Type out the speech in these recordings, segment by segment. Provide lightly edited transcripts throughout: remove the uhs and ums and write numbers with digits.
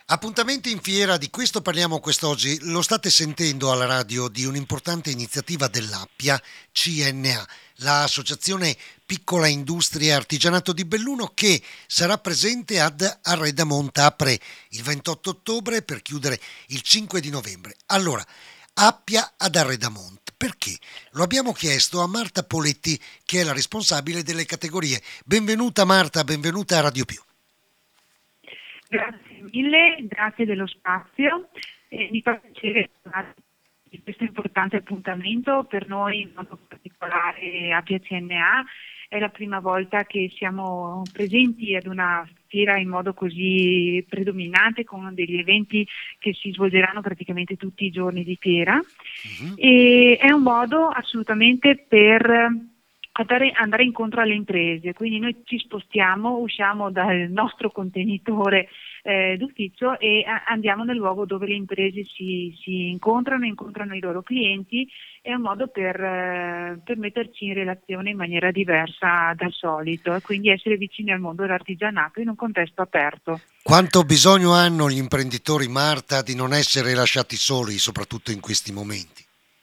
Appuntamenti in fiera, di questo parliamo quest'oggi. Lo state sentendo alla radio di un'importante iniziativa dell'Appia CNA, l'associazione Piccola Industria e Artigianato di Belluno, che sarà presente ad Arredamont. Apre il 28 ottobre per chiudere il 5 di novembre. Allora, Appia ad Arredamont. Perché? Lo abbiamo chiesto a Marta Poletti, che è la responsabile delle categorie. Benvenuta Marta, benvenuta a Radio Più. Grazie mille, grazie dello spazio. Mi fa piacere parlare di questo importante appuntamento per noi, in modo particolare a PCNA. È la prima volta che siamo presenti ad una fiera in modo così predominante, con degli eventi che si svolgeranno praticamente tutti i giorni di fiera. E è un modo assolutamente per andare incontro alle imprese, quindi noi ci spostiamo, usciamo dal nostro contenitore d'ufficio e andiamo nel luogo dove le imprese si incontrano i loro clienti. È un modo per metterci in relazione in maniera diversa dal solito e quindi essere vicini al mondo dell'artigianato in un contesto aperto. Quanto bisogno hanno gli imprenditori, Marta, di non essere lasciati soli, soprattutto in questi momenti?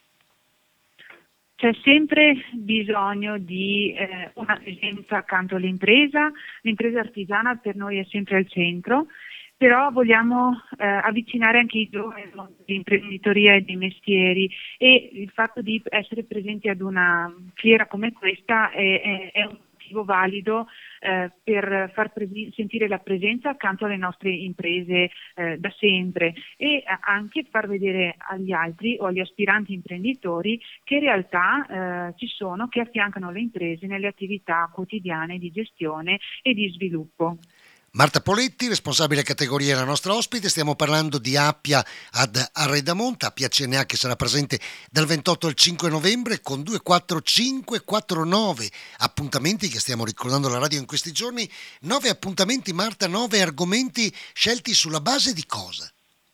C'è sempre bisogno di una presenza accanto all'impresa. L'impresa artigiana per noi è sempre al centro, però vogliamo avvicinare anche i giovani al mondo dell'imprenditoria e dei mestieri, e il fatto di essere presenti ad una fiera come questa è un motivo valido per far sentire la presenza accanto alle nostre imprese da sempre, e anche far vedere agli altri o agli aspiranti imprenditori che in realtà ci sono, che affiancano le imprese nelle attività quotidiane di gestione e di sviluppo. Marta Poletti, responsabile categoria, è la nostra ospite. Stiamo parlando di Appia ad Arredamont, Appia CNA, che sarà presente dal 28 al 5 novembre con 2, 4, 5, 4, 9 appuntamenti che stiamo ricordando alla radio in questi giorni. 9 appuntamenti, Marta, 9 argomenti scelti sulla base di cosa?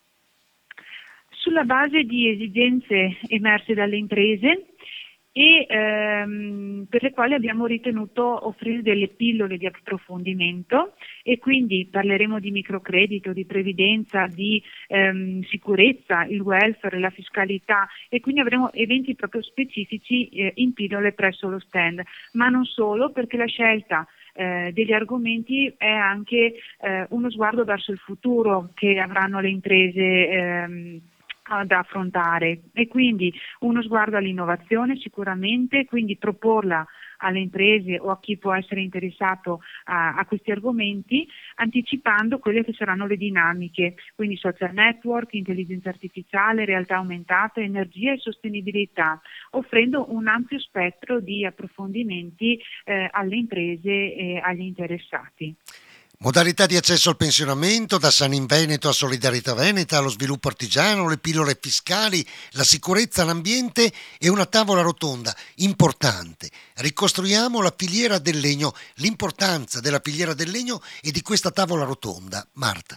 Sulla base di esigenze emerse dalle imprese e per le quali abbiamo ritenuto offrire delle pillole di approfondimento, e quindi parleremo di microcredito, di previdenza, di sicurezza, il welfare, la fiscalità, e quindi avremo eventi proprio specifici in pillole presso lo stand, ma non solo, perché la scelta degli argomenti è anche uno sguardo verso il futuro che avranno le imprese da affrontare, e quindi uno sguardo all'innovazione sicuramente, quindi proporla alle imprese o a chi può essere interessato a questi argomenti, anticipando quelle che saranno le dinamiche, quindi social network, intelligenza artificiale, realtà aumentata, energia e sostenibilità, offrendo un ampio spettro di approfondimenti alle imprese e agli interessati. Modalità di accesso al pensionamento, da San in Veneto a Solidarietà Veneta, allo sviluppo artigiano, le pillole fiscali, la sicurezza, l'ambiente e una tavola rotonda importante. Ricostruiamo la filiera del legno, l'importanza della filiera del legno e di questa tavola rotonda. Marta.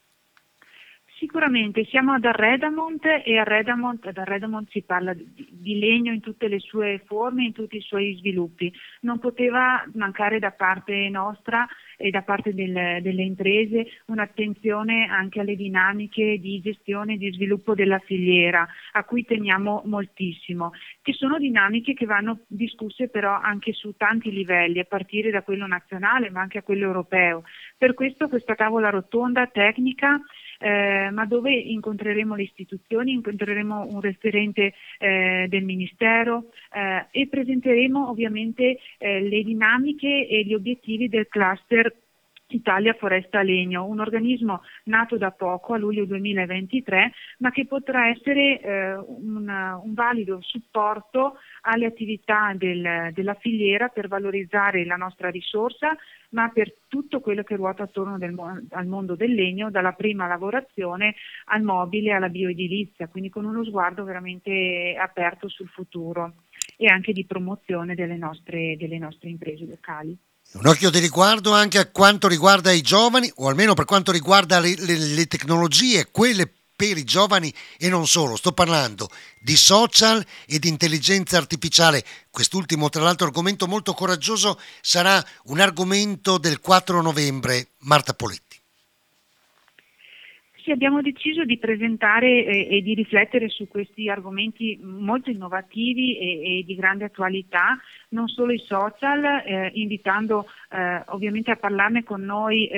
Sicuramente siamo ad Arredamont, e ad Arredamont si parla di legno in tutte le sue forme, in tutti i suoi sviluppi. Non poteva mancare da parte nostra e da parte delle imprese un'attenzione anche alle dinamiche di gestione e di sviluppo della filiera, a cui teniamo moltissimo, che sono dinamiche che vanno discusse però anche su tanti livelli, a partire da quello nazionale ma anche a quello europeo. Per questo questa tavola rotonda tecnica, ma dove incontreremo le istituzioni, incontreremo un referente del Ministero e presenteremo ovviamente le dinamiche e gli obiettivi del cluster Italia Foresta Legno, un organismo nato da poco, a luglio 2023, ma che potrà essere un valido supporto alle attività della filiera per valorizzare la nostra risorsa, ma per tutto quello che ruota attorno al mondo del legno, dalla prima lavorazione al mobile, alla bioedilizia, quindi con uno sguardo veramente aperto sul futuro e anche di promozione delle nostre imprese locali. Un occhio di riguardo anche a quanto riguarda i giovani, o almeno per quanto riguarda le tecnologie, quelle per i giovani e non solo. Sto parlando di social e di intelligenza artificiale. Quest'ultimo, tra l'altro, argomento molto coraggioso, sarà un argomento del 4 novembre. Marta Poletti. Sì, abbiamo deciso di presentare e di riflettere su questi argomenti molto innovativi e di grande attualità, non solo i social, invitando ovviamente a parlarne con noi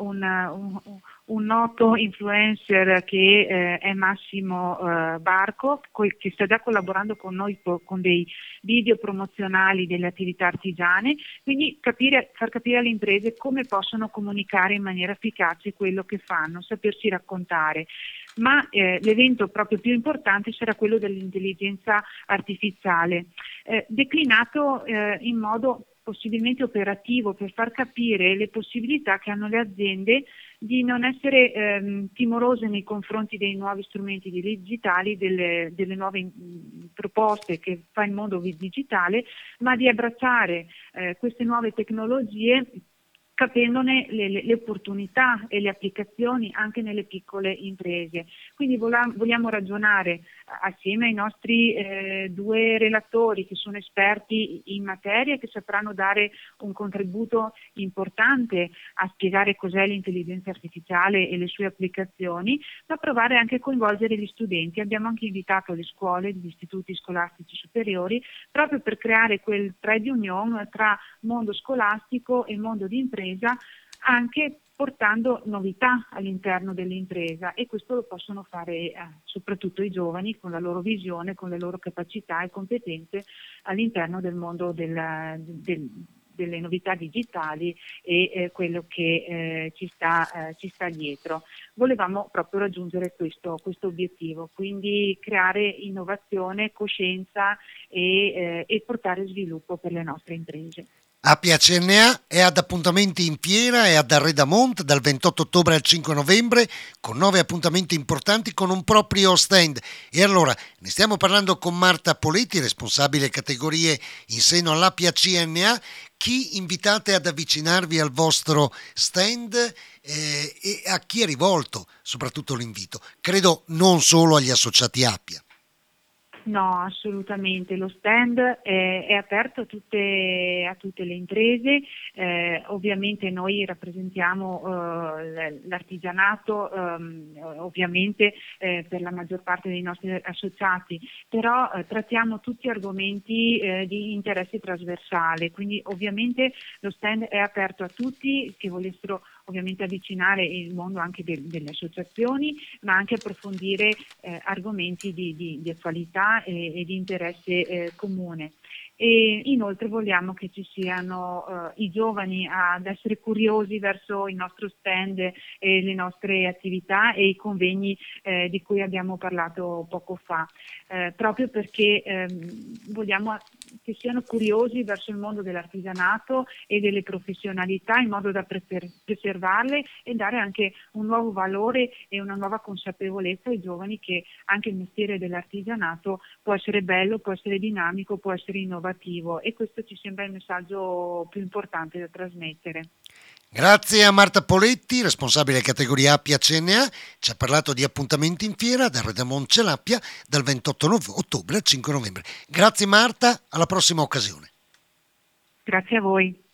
un noto influencer che è Massimo Barco, che sta già collaborando con noi con dei video promozionali delle attività artigiane, quindi far capire alle imprese come possono comunicare in maniera efficace quello che fanno, sapersi raccontare. Ma l'evento proprio più importante sarà quello dell'intelligenza artificiale, declinato in modo possibilmente operativo per far capire le possibilità che hanno le aziende di non essere timorose nei confronti dei nuovi strumenti digitali, delle nuove proposte che fa il mondo digitale, ma di abbracciare queste nuove tecnologie capendone le opportunità e le applicazioni anche nelle piccole imprese. Quindi vogliamo ragionare assieme ai nostri due relatori che sono esperti in materia e che sapranno dare un contributo importante a spiegare cos'è l'intelligenza artificiale e le sue applicazioni, ma provare anche a coinvolgere gli studenti. Abbiamo anche invitato le scuole, gli istituti scolastici superiori, proprio per creare quel trade union tra mondo scolastico e mondo di impresa, anche portando novità all'interno dell'impresa, e questo lo possono fare soprattutto i giovani con la loro visione, con le loro capacità e competenze all'interno del mondo delle novità digitali e quello che ci sta dietro. Volevamo proprio raggiungere questo obiettivo, quindi creare innovazione, coscienza e portare sviluppo per le nostre imprese. Appia CNA è ad appuntamenti in fiera e ad Arredamont dal 28 ottobre al 5 novembre con 9 appuntamenti importanti con un proprio stand. E allora ne stiamo parlando con Marta Poletti, responsabile categorie in seno all'Appia CNA. Chi invitate ad avvicinarvi al vostro stand e a chi è rivolto soprattutto l'invito? Credo non solo agli associati Appia. No, assolutamente. Lo stand è aperto a tutte le imprese. Ovviamente noi rappresentiamo l'artigianato, ovviamente per la maggior parte dei nostri associati, però trattiamo tutti argomenti di interesse trasversale, quindi ovviamente lo stand è aperto a tutti che volessero ovviamente avvicinare il mondo anche delle associazioni, ma anche approfondire argomenti di attualità e di interesse comune. E inoltre vogliamo che ci siano i giovani ad essere curiosi verso il nostro stand e le nostre attività e i convegni di cui abbiamo parlato poco fa, proprio perché vogliamo che siano curiosi verso il mondo dell'artigianato e delle professionalità, in modo da preservarle e dare anche un nuovo valore e una nuova consapevolezza ai giovani che anche il mestiere dell'artigianato può essere bello, può essere dinamico, può essere innovativo, e questo ci sembra il messaggio più importante da trasmettere. Grazie a Marta Poletti, responsabile categoria Appia CNA, ci ha parlato di appuntamenti in fiera da Redamont L'Appia dal 28 ottobre al 5 novembre. Grazie Marta, alla prossima occasione. Grazie a voi.